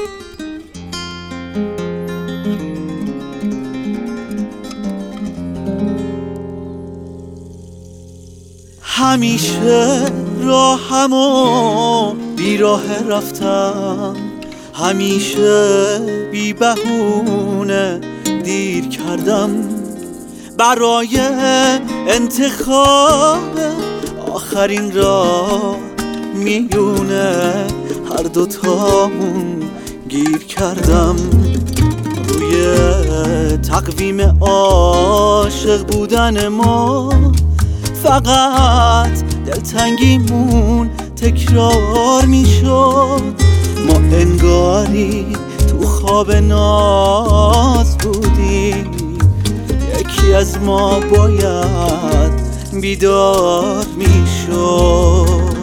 همیشه راهمو بی راه رفتم، همیشه بی بهونه دیر کردم برای انتخاب آخرین راه. میونه هر دوتامون گیر کردم، روی تقویم عاشق بودن ما فقط دلتنگیمون تکرار میشد. ما انگاری تو خواب ناز بودیم، یکی از ما باید بیدار میشد.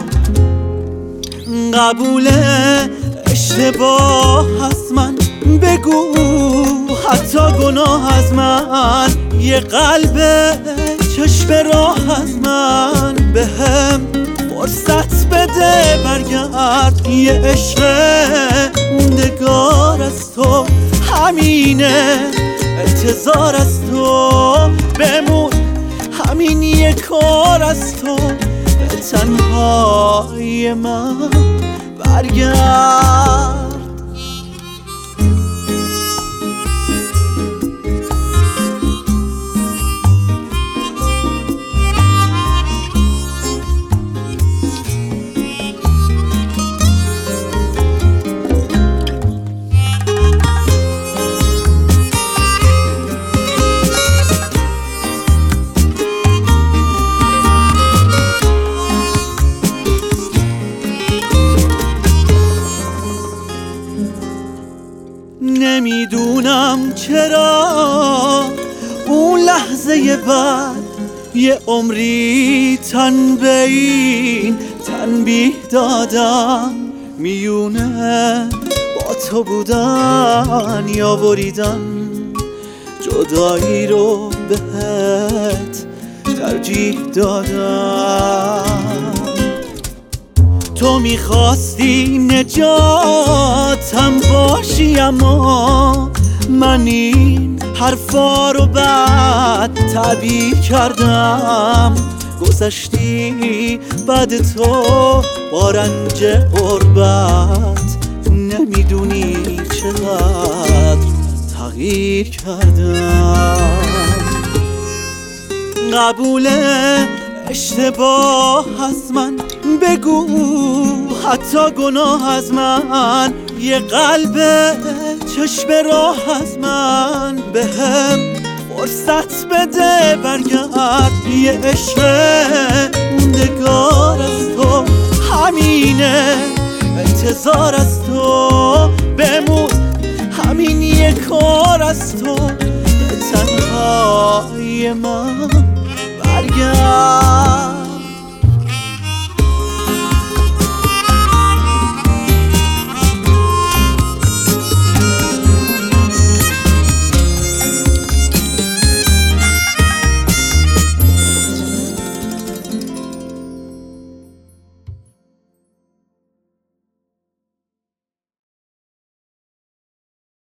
قبول اشتباه از من بگو، حتی گناه از من، یه قلب چشم راه از من، بهم فرصت بده برگرد، یه عشق موندگار از تو، همینه انتظار از تو، بمون همین یه کار از تو، به تنهای من برگرد. نمیدونم چرا اون لحظه بعد یه عمری تن به این تنبیه دادم، میونه با تو بودن یا بریدن، جدایی رو بهت ترجیح دادم. تو میخواستی نجاتم باشی، اما من این حرفا رو بعد تعبیر کردم. گذشتی بعد تو با رنج غربت، نمیدونی چقدر تغییر کردم. قبول اشتباه از من بگو، حتی گناه از من، یه قلب چشم راه از من، بهم فرصت بده برگرد، یه عشق موندگار از تو، همینه انتظار از تو،